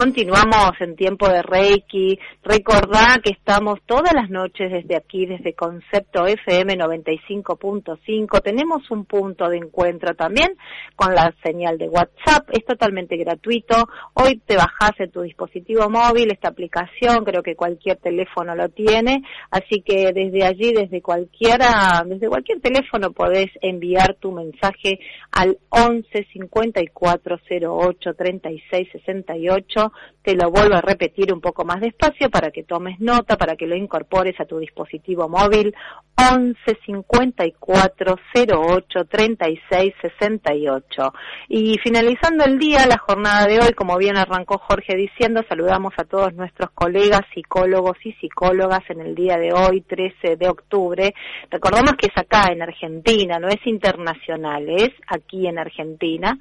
Continuamos en tiempo de Reiki. Recordá que estamos todas las noches desde aquí, desde Concepto FM 95.5. Tenemos un punto de encuentro también con la señal de WhatsApp. Es totalmente gratuito. Hoy te bajás en tu dispositivo móvil esta aplicación. Creo que cualquier teléfono lo tiene. Así que desde allí, desde cualquier teléfono podés enviar tu mensaje al 11 54 08 36 68. Te lo vuelvo a repetir un poco más despacio para que tomes nota, para que lo incorpores a tu dispositivo móvil. 11 54 08 36 68. Y finalizando el día, la jornada de hoy, como bien arrancó Jorge diciendo, saludamos a todos nuestros colegas psicólogos y psicólogas en el día de hoy, 13 de octubre. Recordamos que es acá en Argentina, no es internacional, es aquí en Argentina.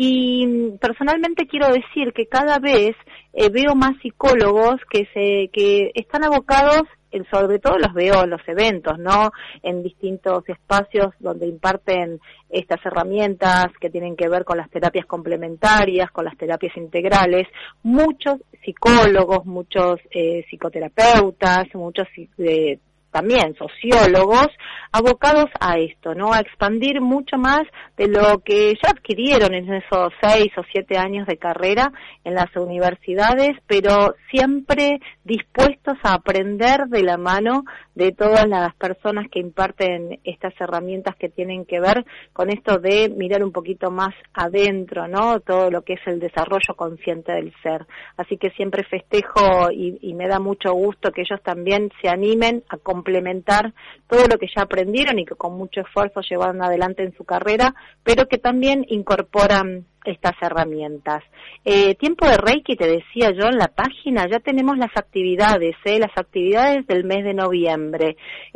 Y personalmente quiero decir que cada vez veo más psicólogos que están abocados, sobre todo los veo en los eventos, ¿no? En distintos espacios donde imparten estas herramientas que tienen que ver con las terapias complementarias, con las terapias integrales. Muchos psicólogos, muchos psicoterapeutas, muchos también sociólogos abocados a esto, ¿no? A expandir mucho más de lo que ya adquirieron en esos 6 o 7 años de carrera en las universidades, pero siempre dispuestos a aprender de la mano de todas las personas que imparten estas herramientas que tienen que ver con esto de mirar un poquito más adentro, ¿no? Todo lo que es el desarrollo consciente del ser. Así que siempre festejo y me da mucho gusto que ellos también se animen a complementar todo lo que ya aprendieron y que con mucho esfuerzo llevan adelante en su carrera, pero que también incorporan estas herramientas. Tiempo de Reiki, te decía yo en la página, ya tenemos las actividades del mes de noviembre.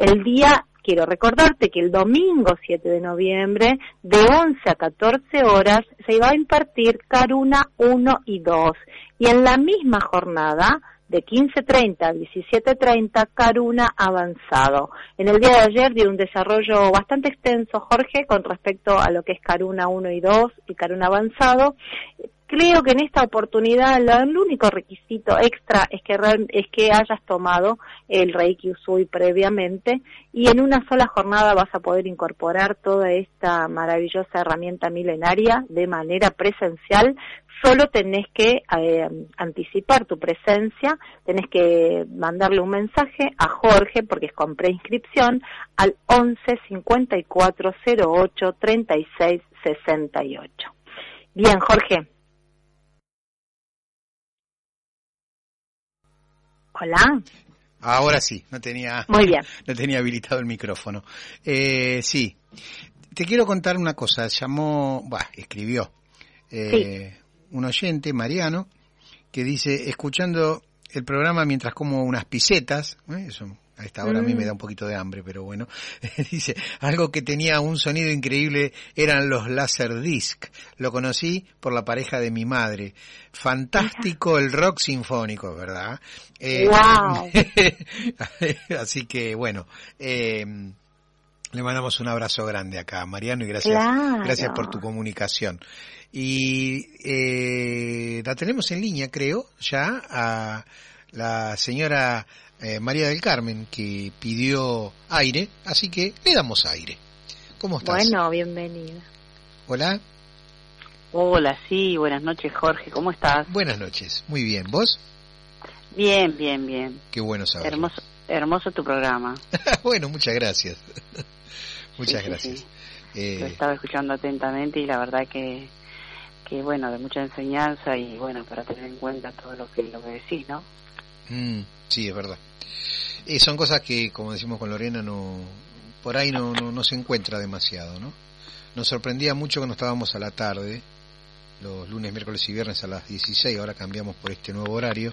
Quiero recordarte que el domingo 7 de noviembre, de 11 a 14 horas, se va a impartir Karuna 1 y 2. Y en la misma jornada, de 15:30 a 17:30, Karuna avanzado. En el día de ayer dio un desarrollo bastante extenso, Jorge, con respecto a lo que es Karuna 1 y 2 y Karuna avanzado. Creo que en esta oportunidad el único requisito extra es que hayas tomado el Reiki Usui previamente, y en una sola jornada vas a poder incorporar toda esta maravillosa herramienta milenaria de manera presencial. Solo tenés que anticipar tu presencia, tenés que mandarle un mensaje a Jorge, porque es con preinscripción, al 11 54 08 36 68. Bien, Jorge. Hola. Ahora sí, no tenía habilitado el micrófono. Sí, te quiero contar una cosa. Escribió un oyente, Mariano, que dice, escuchando el programa mientras como unas pisetas, eso a esta hora a mí me da un poquito de hambre, pero bueno, dice, algo que tenía un sonido increíble eran los Laserdisc. Lo conocí por la pareja de mi madre. Fantástico el rock sinfónico, ¿verdad? ¡Wow! Así que, bueno, le mandamos un abrazo grande acá, Mariano, y gracias por tu comunicación. Y la tenemos en línea, creo, ya a la señora María del Carmen, que pidió aire, así que le damos aire. ¿Cómo estás? Bueno, bienvenida. Hola. Hola, sí, buenas noches, Jorge, ¿cómo estás? Buenas noches, muy bien, ¿vos? Bien. Qué bueno saberlo. Hermoso tu programa. Bueno, muchas gracias. Muchas gracias. Sí. Lo estaba escuchando atentamente y la verdad que bueno, de mucha enseñanza y bueno, para tener en cuenta todo lo que decís, ¿no? Sí, es verdad. Son cosas que, como decimos con Lorena, por ahí no se encuentra demasiado, ¿no? Nos sorprendía mucho cuando estábamos a la tarde, los lunes, miércoles y viernes a las 16, ahora cambiamos por este nuevo horario.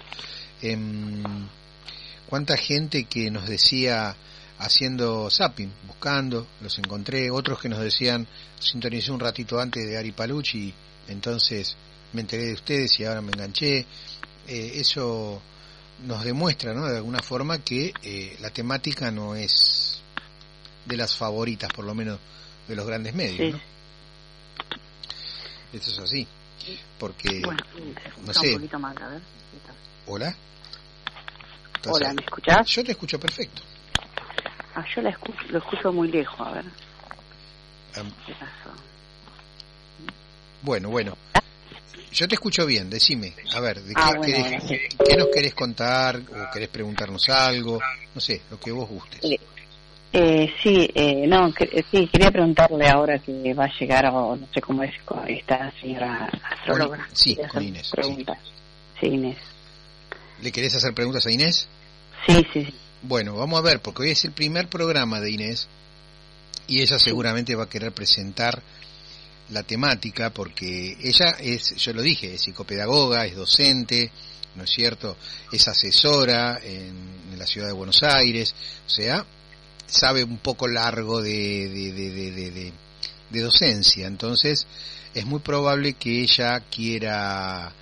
Cuánta gente que nos decía, haciendo zapping, buscando, los encontré, otros que nos decían, sintonicé un ratito antes de Ari Palucci, entonces me enteré de ustedes y ahora me enganché. Eso nos demuestra, ¿no?, de alguna forma que la temática no es de las favoritas, por lo menos de los grandes medios, ¿no? Eso es así. Porque, bueno, no sé. Un poquito más, a ver. ¿Hola? Entonces, hola, ¿me escuchás? Yo te escucho perfecto. Yo lo escucho muy lejos, a ver. ¿Qué pasó? Bueno. Yo te escucho bien, decime. A ver, ¿qué nos querés contar? ¿O querés preguntarnos algo? No sé, lo que vos gustes. Sí, quería preguntarle ahora que va a llegar, o no sé cómo es, esta señora astróloga. Sí, con Inés. Sí, Inés. ¿Le querés hacer preguntas a Inés? Sí. Bueno, vamos a ver, porque hoy es el primer programa de Inés y ella seguramente va a querer presentar la temática, porque ella es, yo lo dije, es psicopedagoga, es docente, ¿no es cierto? Es asesora en la ciudad de Buenos Aires, o sea, sabe un poco largo de docencia, entonces es muy probable que ella quiera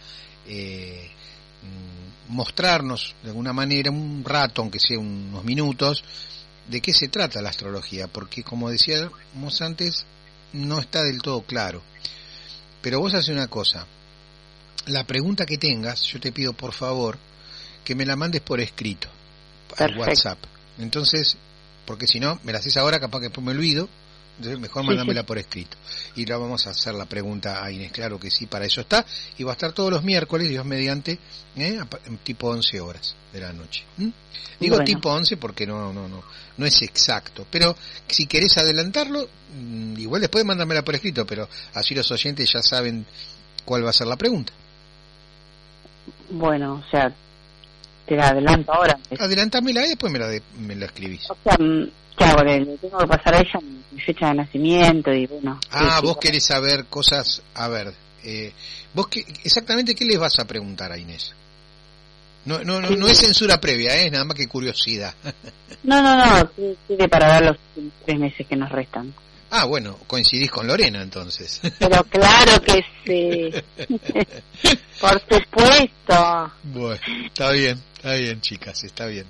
mostrarnos de alguna manera un rato, aunque sea unos minutos, de qué se trata la astrología, porque como decíamos antes, no está del todo claro. Pero vos haces una cosa, la pregunta que tengas, yo te pido por favor que me la mandes por escrito al WhatsApp. Entonces, porque si no, me la haces ahora, capaz que después me olvido, entonces mejor mándamela por escrito. Y la vamos a hacer la pregunta a Inés, claro que sí, para eso está, y va a estar todos los miércoles, Dios mediante, tipo 11 horas de la noche. Digo bueno. Tipo 11 porque no es exacto, pero si querés adelantarlo, igual después mándamela por escrito, pero así los oyentes ya saben cuál va a ser la pregunta. Bueno, o sea, te la adelanto ahora. Adelántamela y después me la escribís. O sea, ¿qué hago? Le tengo que pasar a ella mi fecha de nacimiento y bueno. Vos querés saber cosas, a ver, vos exactamente qué les vas a preguntar a Inés. No es censura previa, nada más que curiosidad. No, sirve para ver los 3 meses que nos restan. Bueno, coincidís con Lorena entonces. Pero claro que sí. Por supuesto. Bueno, está bien chicas, está bien.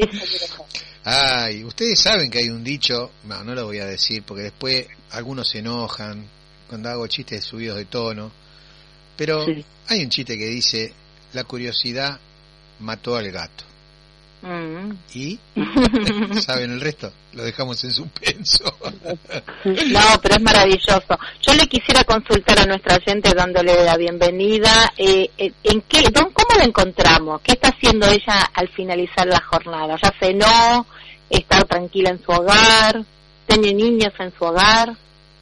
Ay, ustedes saben que hay un dicho, no lo voy a decir porque después algunos se enojan cuando hago chistes subidos de tono, pero sí. Hay un chiste que dice, la curiosidad mató al gato. ¿Y? ¿Saben el resto? Lo dejamos en suspenso. No, pero es maravilloso. Yo le quisiera consultar a nuestra oyente dándole la bienvenida. ¿Cómo la encontramos? ¿Qué está haciendo ella al finalizar la jornada? ¿Ya cenó? ¿Está tranquila en su hogar? ¿Tiene niños en su hogar?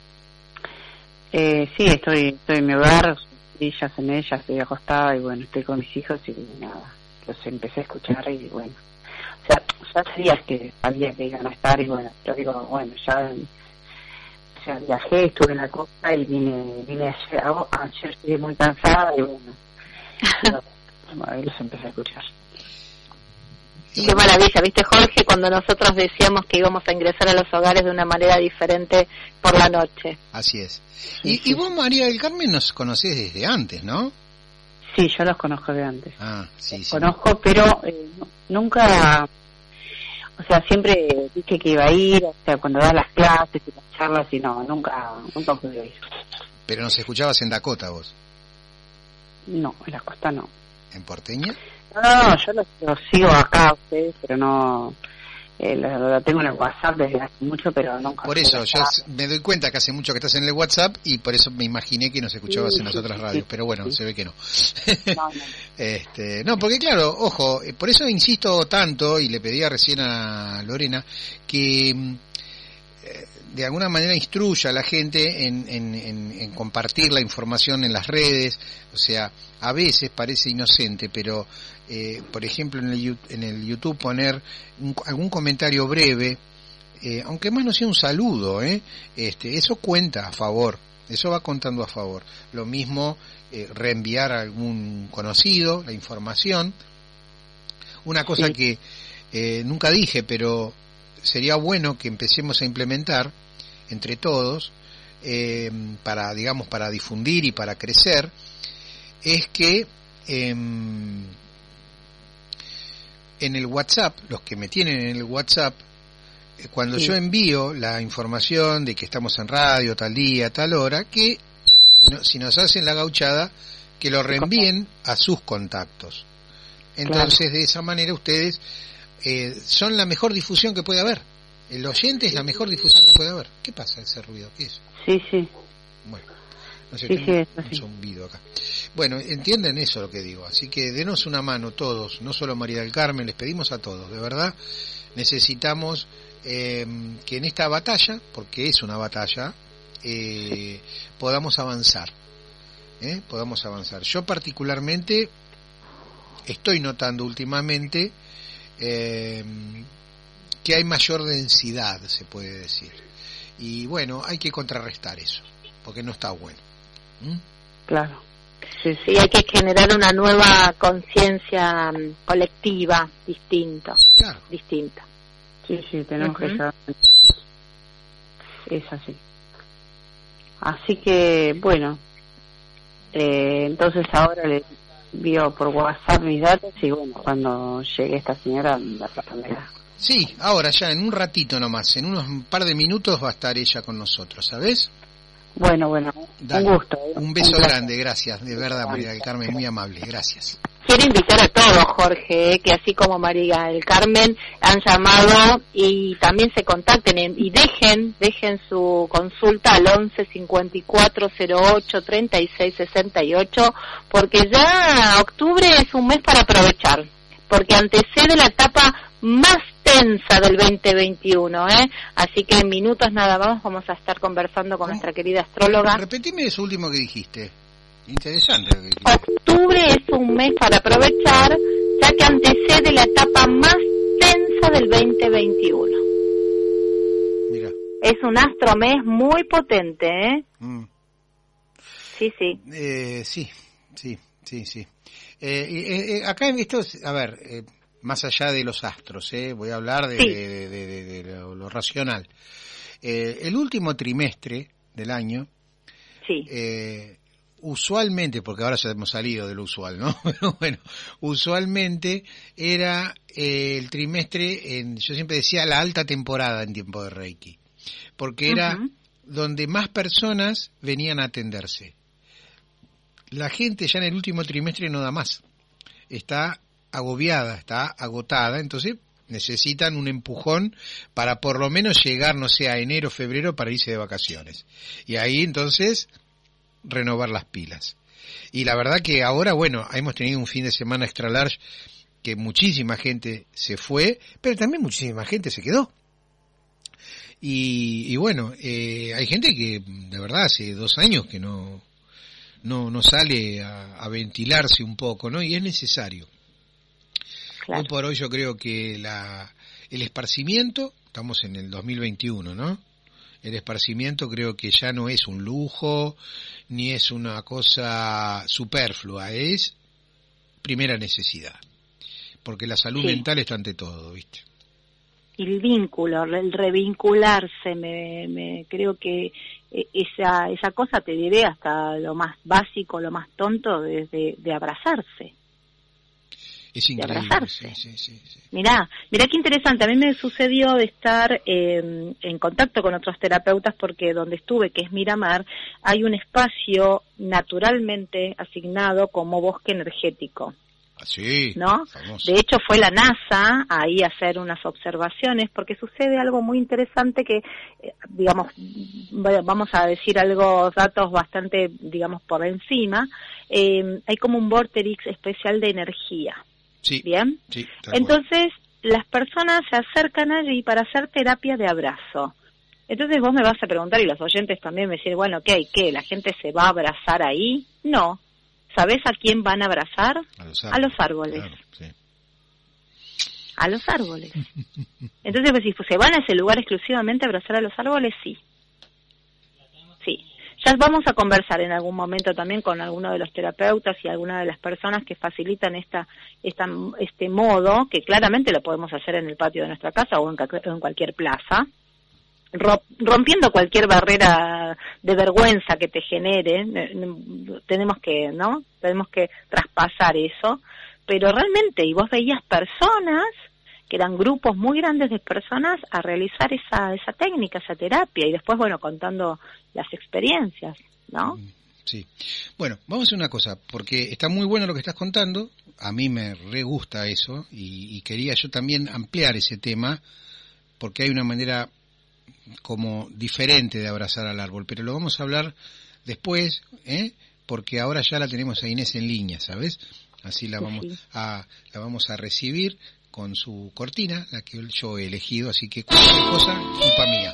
Sí, estoy en mi hogar. Ya cené, ya estoy acostada y bueno, estoy con mis hijos y nada. Los empecé a escuchar y bueno. O sea, ya sabías que sabía que iban a estar y bueno, yo digo, bueno, ya viajé, estuve en la costa y vine ayer estuve muy cansada y bueno, ahí los empecé a escuchar. Qué maravilla, ¿viste, Jorge? Cuando nosotros decíamos que íbamos a ingresar a los hogares de una manera diferente por la noche. Así es. Y vos, María del Carmen, nos conocés desde antes, ¿no? Sí, yo los conozco de antes. Sí. Conozco, pero nunca, o sea, siempre dije que iba a ir, o sea, cuando das las clases y las charlas, y nunca pude ir. Pero nos escuchabas en Dakota, vos. No, en la costa no. ¿En Porteña? No, yo los sigo acá a ustedes, pero no, lo tengo en el WhatsApp desde hace mucho, pero nunca. Por eso, yo me doy cuenta que hace mucho que estás en el WhatsApp y por eso me imaginé que nos escuchabas en las otras radios, pero bueno, se ve que no. No, porque claro, ojo, por eso insisto tanto y le pedía recién a Lorena que de alguna manera instruya a la gente en compartir la información en las redes. O sea, a veces parece inocente, pero por ejemplo en el YouTube poner algún comentario breve, aunque más no sea un saludo, eso cuenta a favor, eso va contando a favor. Lo mismo reenviar a algún conocido la información. Una cosa que nunca dije, pero sería bueno que empecemos a implementar entre todos, para difundir y para crecer, es que en el WhatsApp, los que me tienen en el WhatsApp, cuando yo envío la información de que estamos en radio tal día, tal hora, que si nos hacen la gauchada, que lo reenvíen a sus contactos. Entonces, de esa manera ustedes son la mejor difusión que puede haber. El oyente es la mejor difusión que puede haber. ¿Qué pasa ese ruido? ¿Qué es? Sí. Bueno, no sé, tengo un zumbido acá. Bueno, entienden eso lo que digo. Así que denos una mano todos, no solo María del Carmen, les pedimos a todos. De verdad, necesitamos que en esta batalla, porque es una batalla, podamos avanzar. Podamos avanzar. Yo particularmente estoy notando últimamente que hay mayor densidad, se puede decir. Y bueno, hay que contrarrestar eso, porque no está bueno. Claro. Sí, hay que generar una nueva conciencia colectiva distinta. Claro. Distinta. Sí, tenemos que saber. Es así. Así que, bueno, entonces ahora le envío por WhatsApp mis datos y bueno, cuando llegue esta señora la pasamela. Sí, ahora ya en un ratito nomás, en unos par de minutos va a estar ella con nosotros, ¿sabes? Bueno, dale. Un gusto. Un beso grande, gracias, de verdad, María del Carmen, muy amable, gracias. Quiero invitar a todos, Jorge, que así como María del Carmen han llamado y también se contacten y dejen su consulta al 11 54 08 36 68, porque ya octubre es un mes para aprovechar, porque antecede la etapa más tensa del 2021, así que en minutos nada más vamos a estar conversando con nuestra querida astróloga. Repetime eso último que dijiste. Interesante lo que dijiste. Octubre es un mes para aprovechar, ya que antecede la etapa más tensa del 2021. Mira. Es un astromés muy potente, Sí. Sí. Acá en esto, a ver, más allá de los astros, voy a hablar de lo racional. El último trimestre del año, usualmente, porque ahora ya hemos salido de lo usual, ¿no? Pero bueno, usualmente era el trimestre, yo siempre decía la alta temporada en tiempo de Reiki, porque era donde más personas venían a atenderse. La gente ya en el último trimestre no da más, está agobiada, está agotada, entonces necesitan un empujón para por lo menos llegar, no sé, a enero, febrero para irse de vacaciones. Y ahí entonces renovar las pilas. Y la verdad que ahora, bueno, hemos tenido un fin de semana extra large que muchísima gente se fue, pero también muchísima gente se quedó. Y bueno, hay gente que de verdad hace 2 años que no sale a ventilarse un poco, ¿no? Y es necesario. Claro. Hoy por hoy yo creo que el esparcimiento, estamos en el 2021, ¿no? El esparcimiento creo que ya no es un lujo, ni es una cosa superflua, es primera necesidad. Porque la salud mental está ante todo, ¿viste? Y el vínculo, el revincularse, creo que esa cosa, te diré, hasta lo más básico, lo más tonto, de abrazarse. Es increíble. De abrazarse. Sí. Mirá qué interesante. A mí me sucedió de estar en contacto con otros terapeutas, porque donde estuve, que es Miramar, hay un espacio naturalmente asignado como bosque energético. Sí, ¿no? Famoso. De hecho fue la NASA ahí a hacer unas observaciones, porque sucede algo muy interesante que, digamos, vamos a decir datos bastante, digamos, por encima. Hay como un vórtex especial de energía. Sí. ¿Bien? Sí, entonces las personas se acercan allí para hacer terapia de abrazo. Entonces vos me vas a preguntar, y los oyentes también me dicen, bueno, ¿qué? ¿La gente se va a abrazar ahí? No. ¿Sabés a quién van a abrazar? A los árboles. Claro, sí. A los árboles. Entonces, pues, ¿se van a ese lugar exclusivamente a abrazar a los árboles? Sí. Ya vamos a conversar en algún momento también con alguno de los terapeutas y alguna de las personas que facilitan este modo, que claramente lo podemos hacer en el patio de nuestra casa o en cualquier plaza, rompiendo cualquier barrera de vergüenza que te genere. Tenemos que traspasar eso, pero realmente, y vos veías personas que eran grupos muy grandes de personas a realizar esa técnica, esa terapia, y después, bueno, contando las experiencias, ¿no? Sí. Bueno, vamos a hacer una cosa, porque está muy bueno lo que estás contando, a mí me re gusta eso, y quería yo también ampliar ese tema, porque hay una manera como diferente de abrazar al árbol, pero lo vamos a hablar después, porque ahora ya la tenemos a Inés en línea, ¿sabes? Así la vamos a recibir con su cortina, la que yo he elegido, así que cualquier cosa, culpa mía.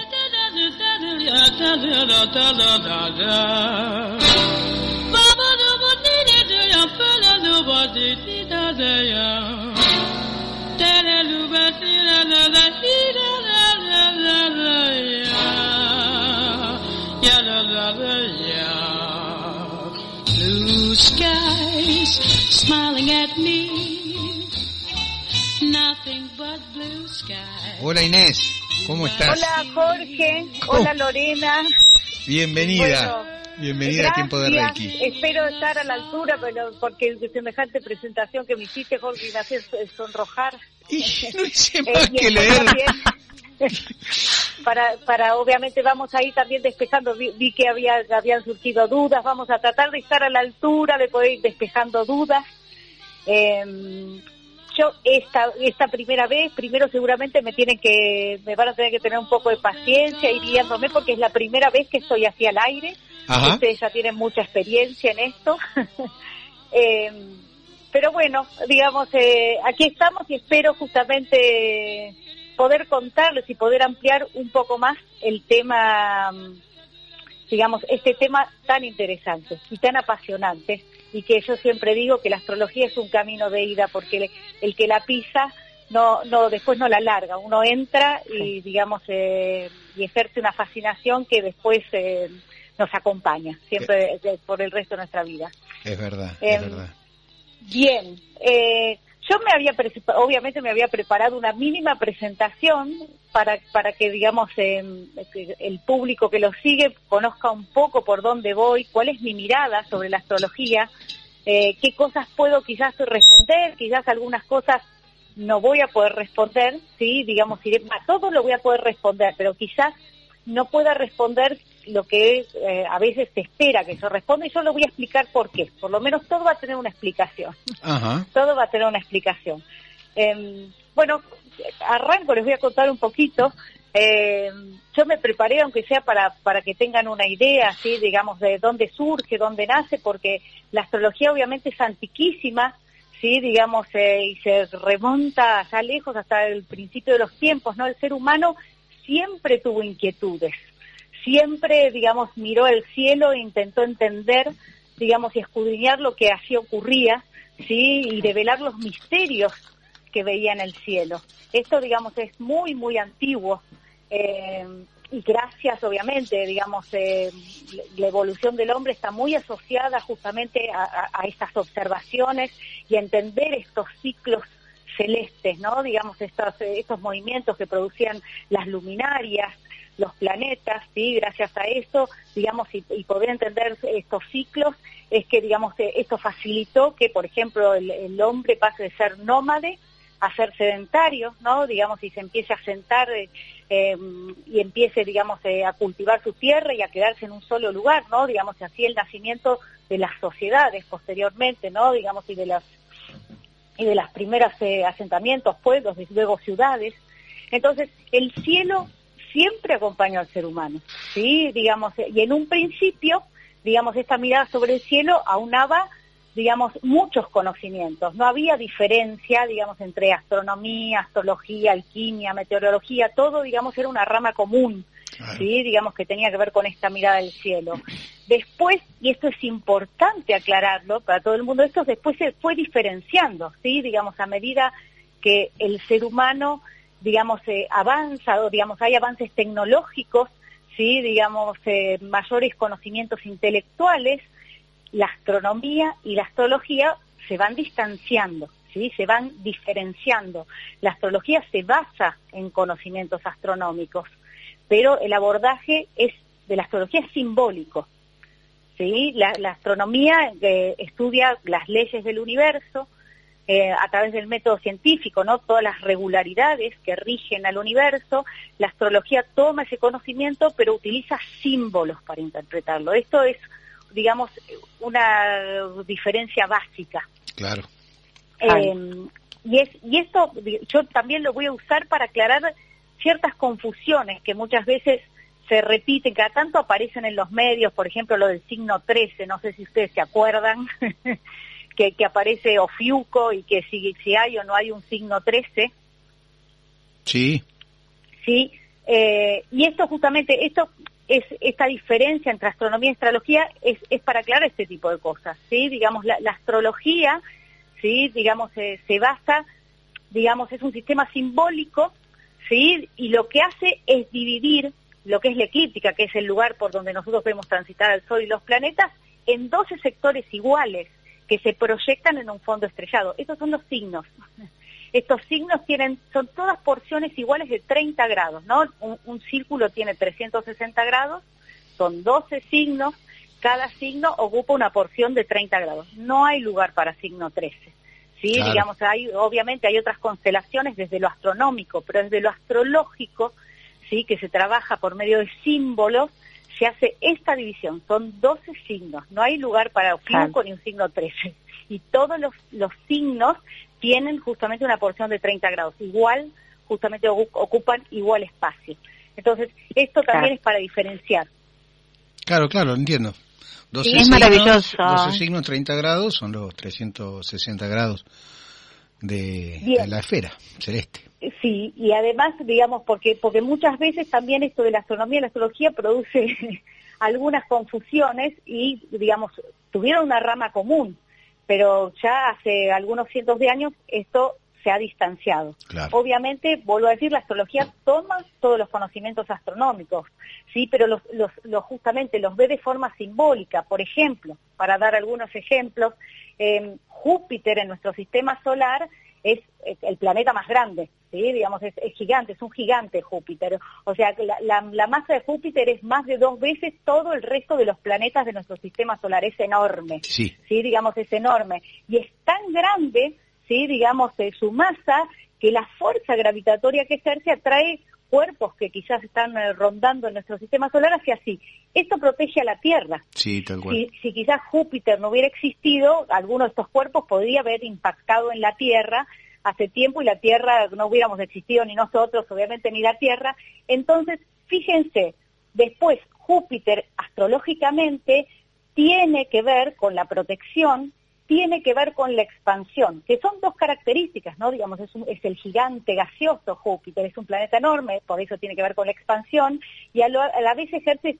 Blue skies smiling at me, nothing but blue skies. Hola Inés, ¿cómo estás? Hola Jorge, hola Lorena. Bienvenida, bienvenida a Tiempo de Reiki. Espero estar a la altura, pero porque semejante presentación que me hiciste, Jorge, me hace sonrojar. Y no hice más que leer. Para obviamente vamos a ir también despejando, vi que habían surgido dudas, vamos a tratar de estar a la altura, de poder ir despejando dudas. Yo esta primera vez, primero seguramente me van a tener que tener un poco de paciencia y guiándome porque es la primera vez que estoy así al aire. Ustedes ya tienen mucha experiencia en esto. Pero bueno, digamos, aquí estamos y espero justamente poder contarles y poder ampliar un poco más el tema, digamos, este tema tan interesante y tan apasionante, y que yo siempre digo que la astrología es un camino de ida, porque el que la pisa después no la larga, uno entra y digamos y ejerce una fascinación que después nos acompaña siempre por el resto de nuestra vida. Es verdad, es verdad. Bien, yo obviamente me había preparado una mínima presentación para que, digamos, el público que lo sigue conozca un poco por dónde voy, cuál es mi mirada sobre la astrología, qué cosas puedo quizás responder, quizás algunas cosas no voy a poder responder, sí, digamos, a todo lo voy a poder responder, pero quizás no pueda responder lo que a veces se espera que yo responda, y yo lo voy a explicar por qué. Por lo menos todo va a tener una explicación. Ajá. Todo va a tener una explicación. Bueno, arranco, les voy a contar un poquito. Yo me preparé, aunque sea para que tengan una idea, ¿sí? Digamos, de dónde surge, dónde nace, porque la astrología obviamente es antiquísima, ¿sí? Digamos, y se remonta allá lejos, hasta el principio de los tiempos, ¿no? El ser humano siempre tuvo inquietudes. Siempre, digamos, miró el cielo e intentó entender, digamos, y escudriñar lo que así ocurría, ¿sí? Y develar los misterios que veía en el cielo. Esto, digamos, es muy, muy antiguo, y gracias, obviamente, digamos, la evolución del hombre está muy asociada justamente a estas observaciones y a entender estos ciclos celestes, ¿no? Digamos, estos movimientos que producían las luminarias, los planetas, ¿sí? Gracias a eso, digamos, y poder entender estos ciclos, es que, digamos, esto facilitó que, por ejemplo, el hombre pase de ser nómade a ser sedentario, ¿no? Digamos, y se empiece a sentar y empiece, digamos, a cultivar su tierra y a quedarse en un solo lugar, ¿no? Digamos, así el nacimiento de las sociedades posteriormente, ¿no? Digamos, y de las primeras asentamientos, pueblos, y luego ciudades. Entonces, el cielo siempre acompañó al ser humano, ¿sí? Digamos, y en un principio, digamos, esta mirada sobre el cielo aunaba, digamos, muchos conocimientos. No había diferencia, digamos, entre astronomía, astrología, alquimia, meteorología, todo, digamos, era una rama común, claro. ¿Sí? Digamos, que tenía que ver con esta mirada del cielo. Después, y esto es importante aclararlo para todo el mundo, esto después se fue diferenciando, ¿sí? Digamos, a medida que el ser humano, digamos, avanza, o digamos, hay avances tecnológicos, ¿sí? Digamos, mayores conocimientos intelectuales, la astronomía y la astrología se van distanciando, ¿sí? Se van diferenciando. La astrología se basa en conocimientos astronómicos, pero el abordaje de la astrología es simbólico, ¿sí? La astronomía estudia las leyes del universo, a través del método científico, ¿no? Todas las regularidades que rigen al universo. La astrología toma ese conocimiento, pero utiliza símbolos para interpretarlo. Esto es digamos, una diferencia básica. Claro. Y esto yo también lo voy a usar para aclarar ciertas confusiones que muchas veces se repiten, cada tanto aparecen en los medios, por ejemplo lo del signo 13, no sé si ustedes se acuerdan, que aparece Ofiuco y que si hay o no hay un signo 13. Sí. Sí, y esto justamente, esta diferencia entre astronomía y astrología es para aclarar este tipo de cosas, ¿sí? Digamos, la astrología, ¿sí? Digamos, se basa, digamos, es un sistema simbólico, ¿sí? Y lo que hace es dividir lo que es la eclíptica, que es el lugar por donde nosotros vemos transitar al Sol y los planetas, en 12 sectores iguales que se proyectan en un fondo estrellado. Estos son los signos. Estos signos son todas porciones iguales de 30 grados, ¿no? Un círculo tiene 360 grados, son 12 signos, cada signo ocupa una porción de 30 grados. No hay lugar para signo 13. Sí, claro. Digamos, obviamente hay otras constelaciones desde lo astronómico, pero desde lo astrológico, sí, que se trabaja por medio de símbolos, se hace esta división. Son 12 signos, no hay lugar para Ofiuco ni un signo 13. Y todos los signos tienen justamente una porción de 30 grados, igual, justamente ocupan igual espacio. Entonces, esto también es para diferenciar. Claro, entiendo. 12 es maravilloso. 12 signos, 30 grados, son los 360 grados de la esfera celeste. Sí, y además, digamos, porque muchas veces también esto de la astronomía y la astrología produce algunas confusiones y, digamos, tuvieron una rama común, pero ya hace algunos cientos de años esto se ha distanciado. Claro. Obviamente, vuelvo a decir, la astrología toma todos los conocimientos astronómicos, sí, pero justamente los ve de forma simbólica. Por ejemplo, para dar algunos ejemplos, Júpiter en nuestro sistema solar es el planeta más grande, ¿sí? Digamos, es gigante, es un gigante Júpiter. O sea, la masa de Júpiter es más de 2 veces todo el resto de los planetas de nuestro sistema solar, es enorme. Sí. Sí, digamos, es enorme. Y es tan grande, sí, digamos, su masa, que la fuerza gravitatoria que ejerce atrae cuerpos que quizás están rondando en nuestro sistema solar hacia sí. Esto protege a la Tierra. Sí, tal cual. Si quizás Júpiter no hubiera existido, alguno de estos cuerpos podría haber impactado en la Tierra hace tiempo y la Tierra no hubiéramos existido ni nosotros, obviamente, ni la Tierra. Entonces, fíjense, después Júpiter astrológicamente tiene que ver con la protección, tiene que ver con la expansión, que son 2 características, ¿no? Digamos, es el gigante gaseoso Júpiter, es un planeta enorme, por eso tiene que ver con la expansión, y a la vez ejerce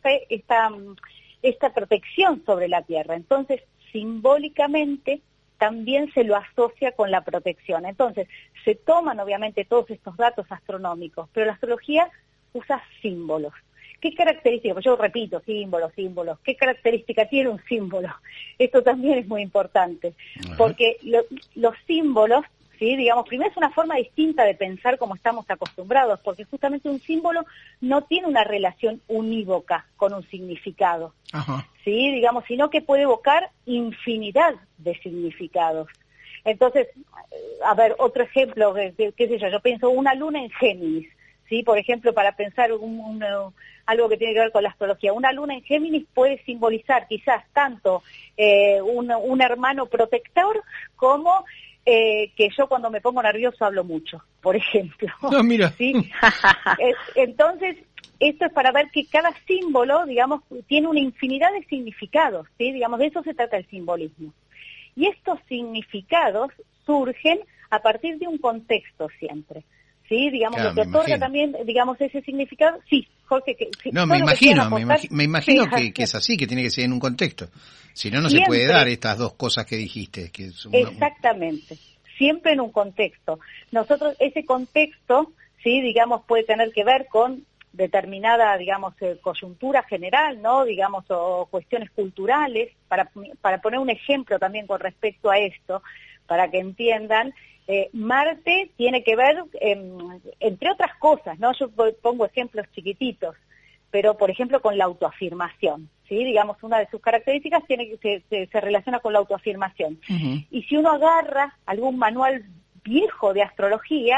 esta protección sobre la Tierra. Entonces, simbólicamente, también se lo asocia con la protección. Entonces, se toman obviamente todos estos datos astronómicos, pero la astrología usa símbolos. ¿Qué características? Pues yo repito, símbolos. ¿Qué característica tiene un símbolo? Esto también es muy importante, porque los símbolos, ¿sí? Digamos, primero es una forma distinta de pensar como estamos acostumbrados, porque justamente un símbolo no tiene una relación unívoca con un significado, ¿sí? Digamos, sino que puede evocar infinidad de significados. Entonces, a ver, otro ejemplo, qué sé yo pienso una luna en Géminis, ¿sí? Por ejemplo, para pensar algo que tiene que ver con la astrología, una luna en Géminis puede simbolizar quizás tanto un hermano protector como que yo cuando me pongo nervioso hablo mucho, por ejemplo. No, mira. ¿Sí? Entonces, esto es para ver que cada símbolo, digamos, tiene una infinidad de significados, ¿sí? Digamos, de eso se trata el simbolismo. Y estos significados surgen a partir de un contexto siempre. Sí, digamos, claro, lo que otorga también, digamos, ese significado. Sí, Jorge. No, me imagino que es así, que tiene que ser en un contexto. Si no, no se puede dar estas 2 cosas que dijiste. Que es exactamente, siempre en un contexto. Nosotros, ese contexto, sí, digamos, puede tener que ver con determinada, digamos, coyuntura general, ¿no? Digamos, o cuestiones culturales. Para poner un ejemplo también con respecto a esto, para que entiendan, Marte tiene que ver, entre otras cosas, ¿no? Yo pongo ejemplos chiquititos, pero por ejemplo con la autoafirmación, ¿sí? Digamos, una de sus características se relaciona con la autoafirmación. Y si uno agarra algún manual viejo de astrología,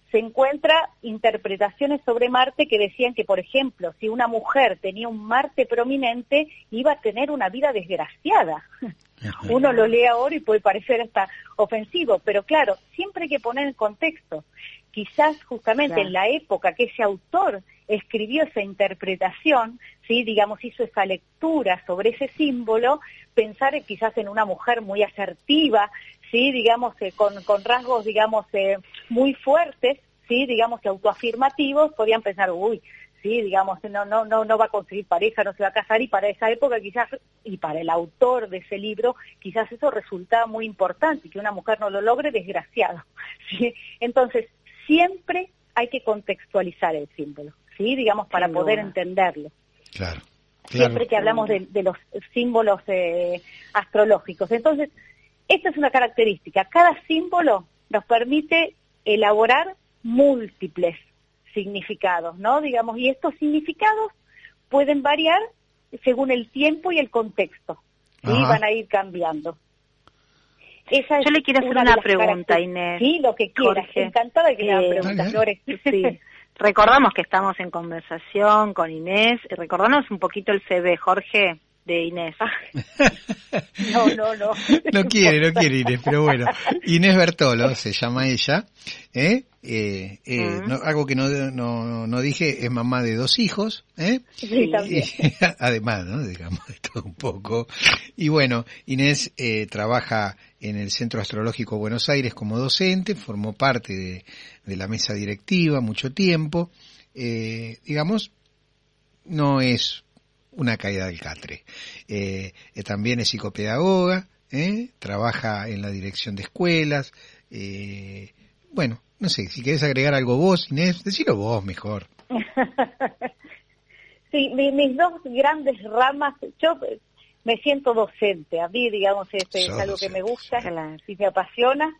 se encuentra interpretaciones sobre Marte que decían que, por ejemplo, si una mujer tenía un Marte prominente, iba a tener una vida desgraciada. Uno lo lee ahora y puede parecer hasta ofensivo, pero claro, siempre hay que poner en contexto. Quizás justamente en la época que ese autor escribió esa interpretación, ¿sí? Digamos, hizo esa lectura sobre ese símbolo, pensar quizás en una mujer muy asertiva, ¿sí? Digamos, con rasgos, digamos, muy fuertes, ¿sí? Digamos, autoafirmativos, podían pensar, uy, sí, digamos, no va a conseguir pareja, no se va a casar, y para esa época quizás, y para el autor de ese libro, quizás eso resultaba muy importante, que una mujer no lo logre, desgraciado, ¿sí? Entonces, siempre hay que contextualizar el símbolo, ¿sí? Digamos, para poder entenderlo. Claro. Siempre que hablamos de los símbolos astrológicos. Entonces, esta es una característica. Cada símbolo nos permite elaborar múltiples significados, ¿no? Digamos, y estos significados pueden variar según el tiempo y el contexto, ¿sí? Van a ir cambiando. Yo le quiero hacer una pregunta, Inés. Sí, lo que quieras. Jorge, Encantada de que me hagan preguntas, Flores. Sí. Recordamos que estamos en conversación con Inés. Recordanos un poquito el CV, Jorge, de Inés. No. No quiere Inés, pero bueno. Inés Bertolo se llama ella. Algo que no dije, es mamá de 2 hijos. Sí, también. Además, ¿no? Digamos, de todo un poco. Y bueno, Inés trabaja en el Centro Astrológico Buenos Aires como docente, formó parte de la mesa directiva mucho tiempo. Digamos, no es una caída del catre. También es psicopedagoga, trabaja en la dirección de escuelas. Bueno, no sé, si querés agregar algo vos, Inés, decilo vos mejor. Sí, mis 2 grandes ramas, yo me siento docente, a mí, digamos, es algo que me gusta y me apasiona.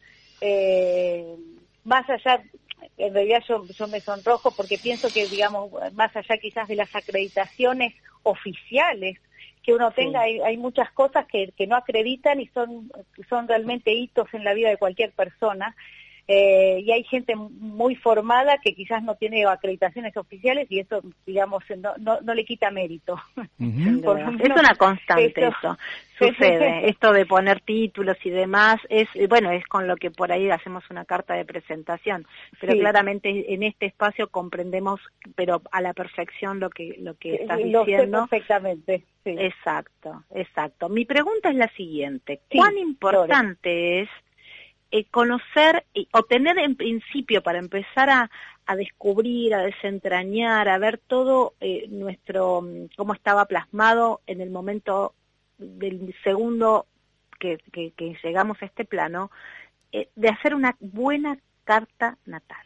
Más allá, en realidad yo me sonrojo porque pienso que, digamos, más allá quizás de las acreditaciones oficiales que uno tenga, hay muchas cosas que no acreditan y son realmente hitos en la vida de cualquier persona. Y hay gente muy formada que quizás no tiene acreditaciones oficiales y eso, digamos, no le quita mérito. Es una constante eso. Sucede. Esto de poner títulos y demás, es con lo que por ahí hacemos una carta de presentación. Pero claramente en este espacio comprendemos, pero a la perfección lo que estás diciendo. Lo sé perfectamente. Sí. Exacto. Mi pregunta es la siguiente. ¿Cuán importante es conocer o tener en principio, para empezar a descubrir, a desentrañar, a ver todo cómo estaba plasmado en el momento del segundo que llegamos a este plano, de hacer una buena carta natal?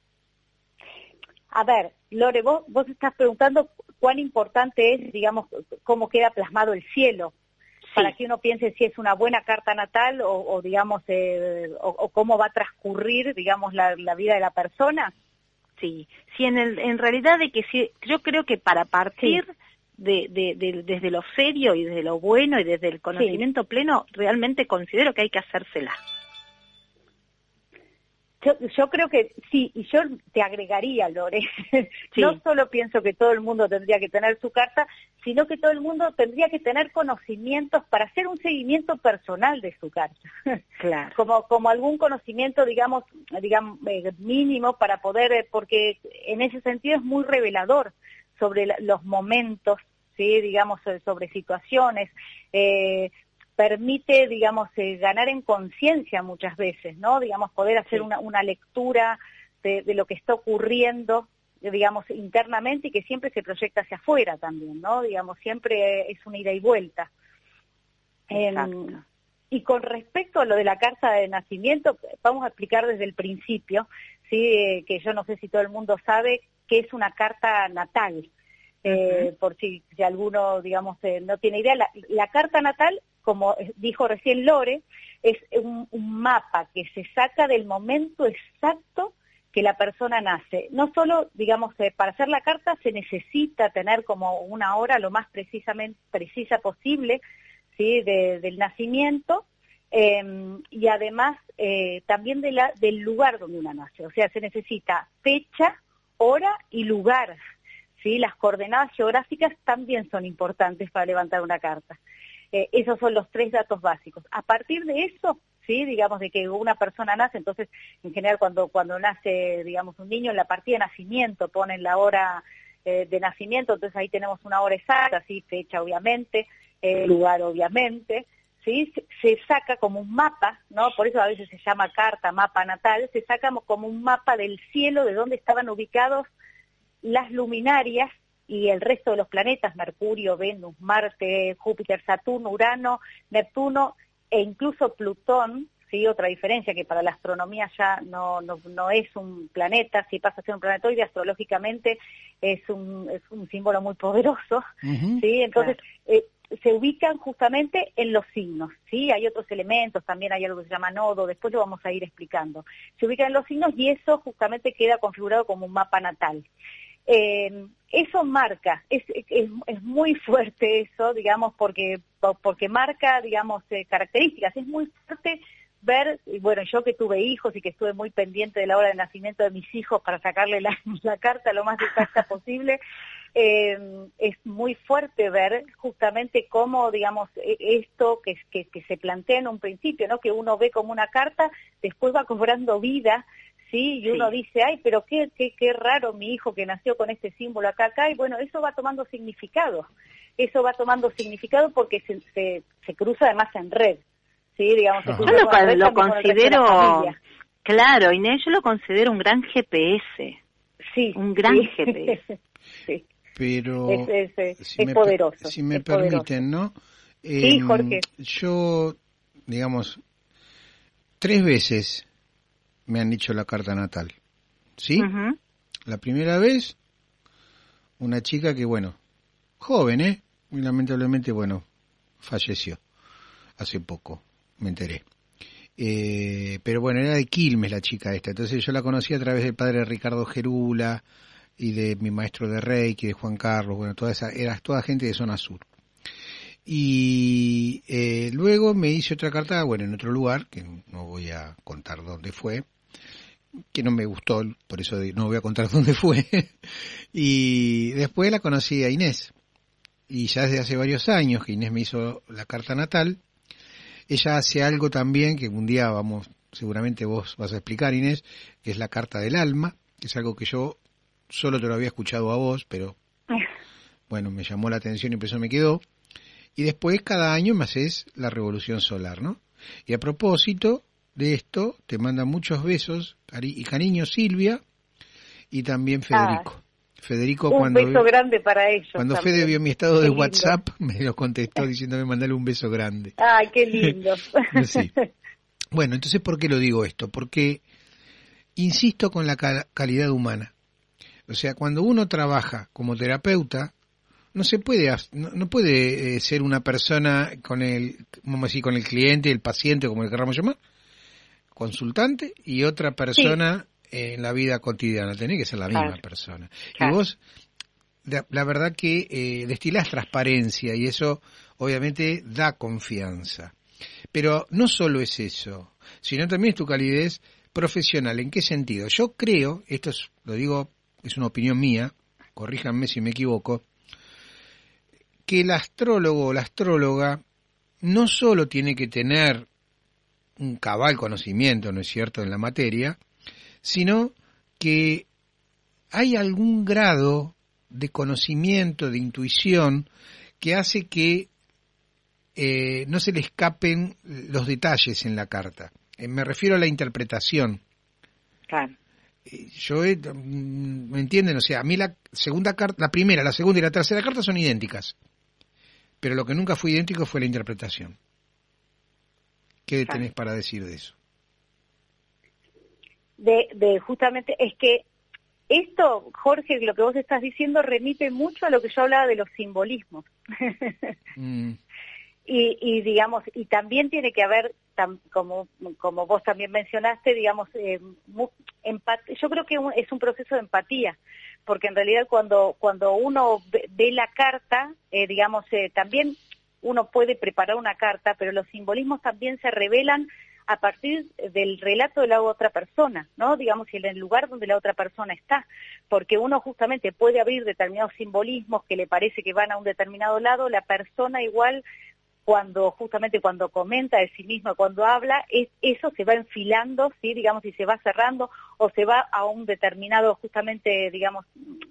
A ver, Lore, vos estás preguntando cuán importante es, digamos, cómo queda plasmado el cielo. Para que uno piense si es una buena carta natal o digamos, o cómo va a transcurrir, digamos, la vida de la persona. Sí, en realidad yo creo que para partir desde lo serio y desde lo bueno y desde el conocimiento pleno, realmente considero que hay que hacérsela. Yo creo que sí, y yo te agregaría, Lore, no solo pienso que todo el mundo tendría que tener su carta, sino que todo el mundo tendría que tener conocimientos para hacer un seguimiento personal de su carta. Claro. Como algún conocimiento, digamos mínimo para poder, porque en ese sentido es muy revelador sobre los momentos, sí, digamos, sobre situaciones, permite, digamos, ganar en conciencia muchas veces, ¿no? Digamos, poder hacer una lectura de lo que está ocurriendo, digamos, internamente y que siempre se proyecta hacia afuera también, ¿no? Digamos, siempre es una ida y vuelta. Y con respecto a lo de la carta de nacimiento, vamos a explicar desde el principio, ¿sí? Que yo no sé si todo el mundo sabe qué es una carta natal. Por si alguno, digamos, no tiene idea, la carta natal, como dijo recién Lore, es un mapa que se saca del momento exacto que la persona nace. No solo, digamos, para hacer la carta se necesita tener como una hora lo más precisa posible, ¿sí? del nacimiento, y además también del lugar donde una nace. O sea, se necesita fecha, hora y lugar. ¿Sí? Las coordenadas geográficas también son importantes para levantar una carta. Esos son los 3 datos básicos. A partir de eso, ¿sí? Digamos de que una persona nace, entonces en general cuando nace, digamos, un niño, en la partida de nacimiento ponen la hora de nacimiento, entonces ahí tenemos una hora exacta, ¿sí? Fecha obviamente, lugar obviamente, ¿sí? Se saca como un mapa, ¿no? Por eso a veces se llama carta, mapa natal, se saca como un mapa del cielo de dónde estaban ubicados las luminarias y el resto de los planetas, Mercurio, Venus, Marte, Júpiter, Saturno, Urano, Neptuno e incluso Plutón, ¿sí? Otra diferencia que para la astronomía ya no es un planeta, si pasa a ser un planetoide, astrológicamente es un símbolo muy poderoso, ¿sí? Entonces, se ubican justamente en los signos, ¿sí? Hay otros elementos, también hay algo que se llama nodo, después lo vamos a ir explicando. Se ubican en los signos y eso justamente queda configurado como un mapa natal. Eso marca, es muy fuerte eso, digamos, porque marca, digamos, características. Es muy fuerte ver, bueno, yo que tuve hijos y que estuve muy pendiente de la hora de nacimiento de mis hijos para sacarle la carta lo más exacta posible, es muy fuerte ver justamente cómo, digamos, esto que se plantea en un principio, ¿no? Que uno ve como una carta, después va cobrando vida. Sí, y uno dice, ay, pero qué raro mi hijo que nació con este símbolo acá, y bueno, eso va tomando significado. Eso va tomando significado porque se cruza además en red. Sí, digamos, yo lo considero, claro, Inés, yo lo considero un gran GPS. Sí. Un gran GPS. Sí. Pero es poderoso. Si me permiten, ¿no? Sí, Jorge. Yo, digamos, 3 veces me han dicho la carta natal, ¿sí? La primera vez, una chica que, bueno, joven, muy lamentablemente, bueno, falleció hace poco, me enteré. Pero bueno, era de Quilmes la chica esta, entonces yo la conocí a través del padre Ricardo Gerula y de mi maestro de Reiki, de Juan Carlos, bueno, era toda gente de zona sur. Y luego me hice otra carta, bueno, en otro lugar, que no voy a contar dónde fue, que no me gustó, por eso no voy a contar dónde fue. Y después la conocí a Inés, y ya desde hace varios años que Inés me hizo la carta natal. Ella hace algo también que un día seguramente vos vas a explicar, Inés, que es la carta del alma, que es algo que yo solo te lo había escuchado a vos, pero bueno, me llamó la atención y por eso me quedó. Y después cada año me haces la revolución solar, ¿no? Y a propósito de esto, te manda muchos besos y cariño Silvia y también Federico. Federico, un beso grande para ellos. Cuando también. Fede vio mi estado de WhatsApp, me lo contestó diciéndome mandale un beso grande. Ay, qué lindo. Sí. Bueno, entonces, ¿por qué lo digo esto? Porque insisto con la calidad humana. O sea, cuando uno trabaja como terapeuta, no puede ser una persona con el cliente, el paciente, como le queramos llamar, consultante, y otra persona en la vida cotidiana. Tenés que ser la misma persona. Claro. Y vos, la verdad que destilás transparencia y eso obviamente da confianza. Pero no solo es eso, sino también es tu calidez profesional. ¿En qué sentido? Yo creo, lo digo, es una opinión mía, corríjanme si me equivoco, que el astrólogo o la astróloga no solo tiene que tener un cabal conocimiento, ¿no es cierto?, en la materia, sino que hay algún grado de conocimiento, de intuición, que hace que no se le escapen los detalles en la carta. Me refiero a la interpretación. Claro. ¿Me entienden? O sea, a mí la primera, la segunda y la tercera carta son idénticas, pero lo que nunca fue idéntico fue la interpretación. ¿Qué tenés para decir de eso? Justamente es que esto, Jorge, lo que vos estás diciendo remite mucho a lo que yo hablaba de los simbolismos. Y digamos, y también tiene que haber, como vos también mencionaste, digamos, yo creo que es un proceso de empatía, porque en realidad cuando uno ve la carta, digamos, también uno puede preparar una carta, pero los simbolismos también se revelan a partir del relato de la otra persona, ¿no? Digamos, en el lugar donde la otra persona está, porque uno justamente puede abrir determinados simbolismos que le parece que van a un determinado lado, la persona igual cuando comenta de sí misma, cuando habla, eso se va enfilando, ¿sí? Digamos, y se va cerrando, o se va a un determinado, justamente, digamos,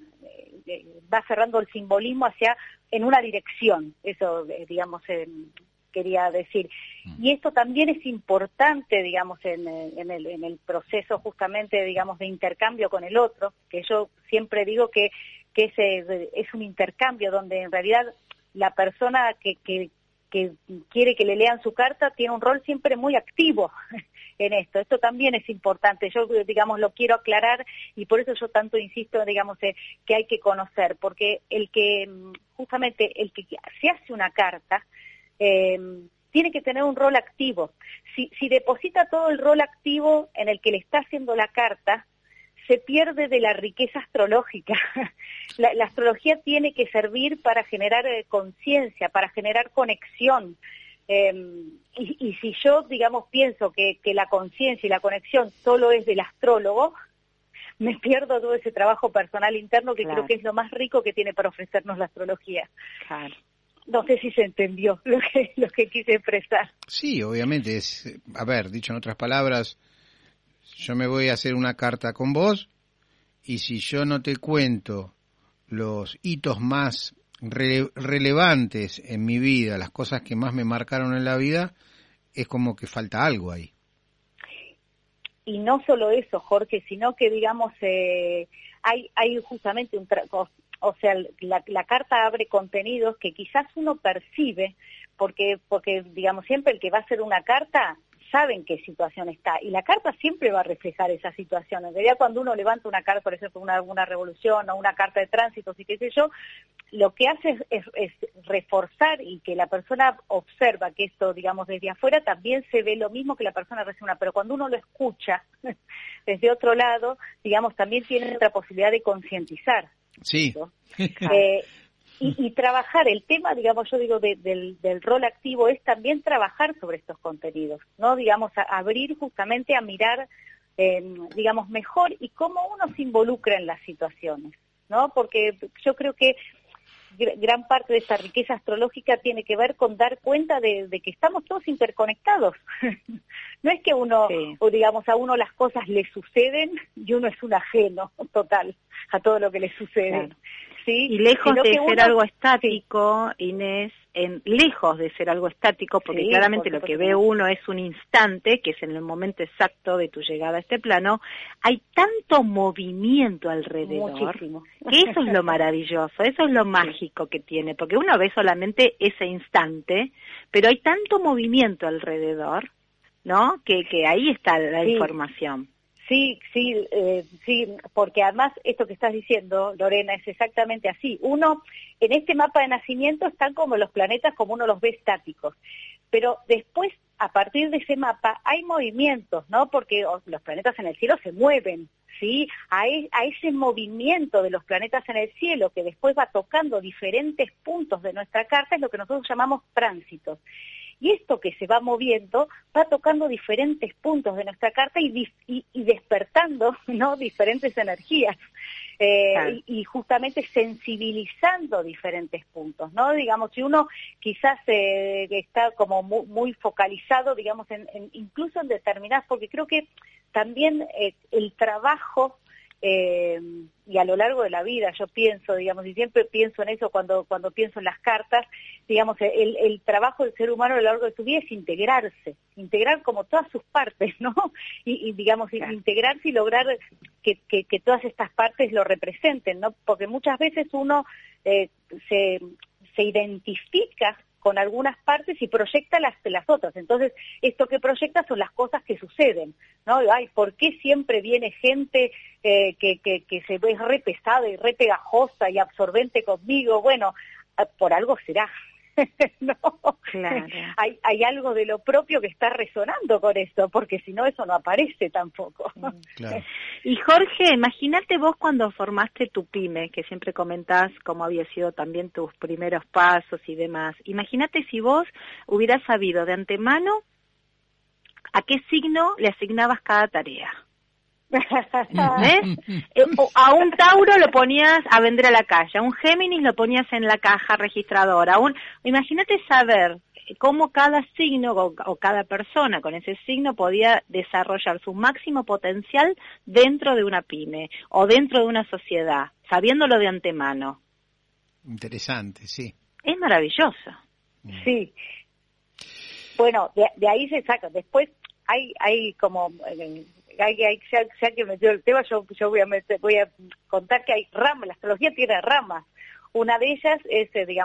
va cerrando el simbolismo en una dirección, eso, digamos, quería decir. Y esto también es importante, digamos, en el proceso justamente, digamos, de intercambio con el otro, que yo siempre digo que es un intercambio donde en realidad la persona que quiere que le lean su carta tiene un rol siempre muy activo en esto. Esto también es importante. Yo, digamos, lo quiero aclarar y por eso yo tanto insisto, digamos, que hay que conocer, porque justamente el que se hace una carta tiene que tener un rol activo. Si deposita todo el rol activo en el que le está haciendo la carta, se pierde de la riqueza astrológica. La astrología tiene que servir para generar conciencia, para generar conexión. Y si yo, digamos, pienso que la conciencia y la conexión solo es del astrólogo, me pierdo todo ese trabajo personal interno que creo que es lo más rico que tiene para ofrecernos la astrología. Claro. No sé si se entendió lo que quise expresar. Sí, obviamente. Dicho en otras palabras, yo me voy a hacer una carta con vos y si yo no te cuento los hitos más relevantes en mi vida, las cosas que más me marcaron en la vida, es como que falta algo ahí. Y no solo eso, Jorge, sino que, digamos, hay justamente o sea, la carta abre contenidos que quizás uno percibe, porque digamos, siempre el que va a hacer una carta sabe en qué situación está, y la carta siempre va a reflejar esa situación. En realidad, cuando uno levanta una carta, por ejemplo, una revolución o una carta de tránsito, y qué sé yo, lo que hace es reforzar y que la persona observa que esto, digamos, desde afuera también se ve lo mismo que la persona resuena, pero cuando uno lo escucha desde otro lado, digamos, también tiene otra posibilidad de concientizar. Sí. Y trabajar el tema, digamos, yo digo, del rol activo es también trabajar sobre estos contenidos, ¿no? Digamos, abrir justamente a mirar, digamos, mejor y cómo uno se involucra en las situaciones, ¿no? Porque yo creo que gran parte de esta riqueza astrológica tiene que ver con dar cuenta de que estamos todos interconectados. No es que uno, o digamos, a uno las cosas le suceden y uno es un ajeno total a todo lo que le sucede. Claro. ¿Sí? Y lejos de ser algo estático, Inés, lejos de ser algo estático, porque claramente lo que ve uno es un instante, que es en el momento exacto de tu llegada a este plano, hay tanto movimiento alrededor, muchísimo, que eso es lo maravilloso, eso es lo mágico que tiene, porque uno ve solamente ese instante, pero hay tanto movimiento alrededor, ¿no? Que ahí está la información. Sí, porque además esto que estás diciendo, Lorena, es exactamente así. Uno, en este mapa de nacimiento están como los planetas como uno los ve estáticos, pero después, a partir de ese mapa, hay movimientos, ¿no? Porque los planetas en el cielo se mueven, ¿sí? A ese movimiento de los planetas en el cielo, que después va tocando diferentes puntos de nuestra carta, es lo que nosotros llamamos tránsitos. Y esto que se va moviendo va tocando diferentes puntos de nuestra carta y despertando, ¿no?, diferentes energías y justamente sensibilizando diferentes puntos, ¿no? Digamos, si uno quizás está como muy focalizado, digamos, incluso en determinadas, porque creo que también el trabajo y a lo largo de la vida yo pienso, digamos, y siempre pienso en eso cuando pienso en las cartas, digamos, el trabajo del ser humano a lo largo de su vida es integrar como todas sus partes, ¿no? Y digamos, integrarse y lograr que todas estas partes lo representen, ¿no? Porque muchas veces uno se identifica con algunas partes y proyecta las otras. Entonces, esto que proyecta son las cosas que suceden, ¿no? Ay, ¿por qué siempre viene gente que se ve re pesada y re pegajosa y absorbente conmigo? Bueno, por algo será. No, claro. Hay algo de lo propio que está resonando con esto, porque si no, eso no aparece tampoco. Claro. Y Jorge, imagínate vos cuando formaste tu pyme, que siempre comentás cómo había sido también tus primeros pasos y demás. Imagínate si vos hubieras sabido de antemano a qué signo le asignabas cada tarea. ¿Ves? A un Tauro lo ponías a vender a la calle, a un Géminis lo ponías en la caja registradora. Imagínate saber cómo cada signo o cada persona con ese signo podía desarrollar su máximo potencial dentro de una pyme o dentro de una sociedad, sabiéndolo de antemano. Interesante, sí. Es maravilloso. Sí. Bueno, de ahí se saca. Después hay como... ya que metió el tema, yo voy a contar que hay ramas, la astrología tiene ramas. Una de ellas es,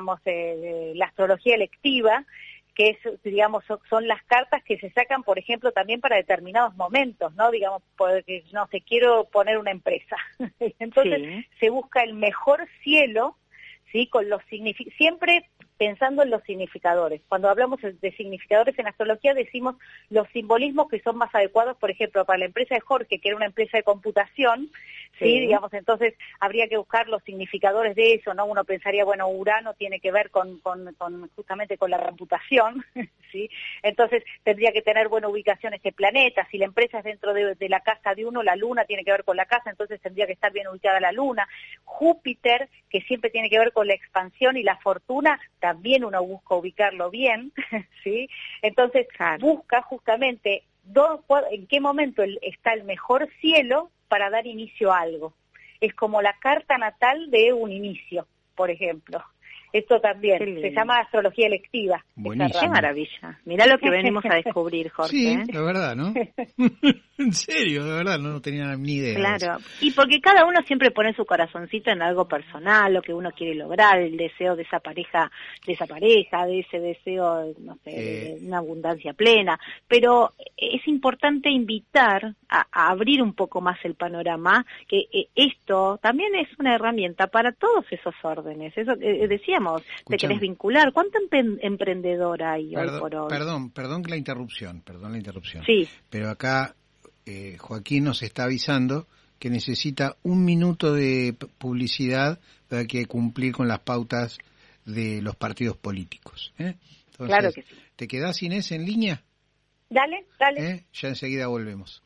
la astrología electiva, que es, son las cartas que se sacan, por ejemplo, también para determinados momentos, ¿no? Digamos, porque, no sé, quiero poner una empresa. Entonces, se busca el mejor cielo, ¿sí? Con los siempre pensando en los significadores. Cuando hablamos de significadores en astrología decimos los simbolismos que son más adecuados, por ejemplo, para la empresa de Jorge, que era una empresa de computación, ¿sí? Entonces habría que buscar los significadores de eso, ¿no? Uno pensaría, bueno, Urano tiene que ver con justamente con la computación, ¿sí? Entonces tendría que tener buena ubicación este planeta. Si la empresa es dentro de la casa de uno, la luna tiene que ver con la casa, entonces tendría que estar bien ubicada la luna. Júpiter, que siempre tiene que ver con la expansión y la fortuna, también uno busca ubicarlo bien, ¿sí? Entonces, busca justamente en qué momento está el mejor cielo para dar inicio a algo. Es como la carta natal de un inicio, por ejemplo. Esto también se llama astrología electiva. Buenísimo. Qué maravilla. Mirá lo que venimos a descubrir, Jorge. Sí, la verdad, ¿no? En serio, de verdad, no tenía ni idea. Claro, y porque cada uno siempre pone su corazoncito en algo personal, lo que uno quiere lograr, el deseo de esa pareja, de ese deseo, no sé, de una abundancia plena. Pero es importante invitar a abrir un poco más el panorama, que esto también es una herramienta para todos esos órdenes. Eso decíamos, te querés vincular. ¿Cuánto emprendedor hay hoy por hoy? Perdón la interrupción. Sí. Pero acá Joaquín nos está avisando que necesita 1 minuto de publicidad para que cumplir con las pautas de los partidos políticos. Entonces, claro que sí. ¿Te quedás, Inés, en línea? Dale. Ya enseguida volvemos.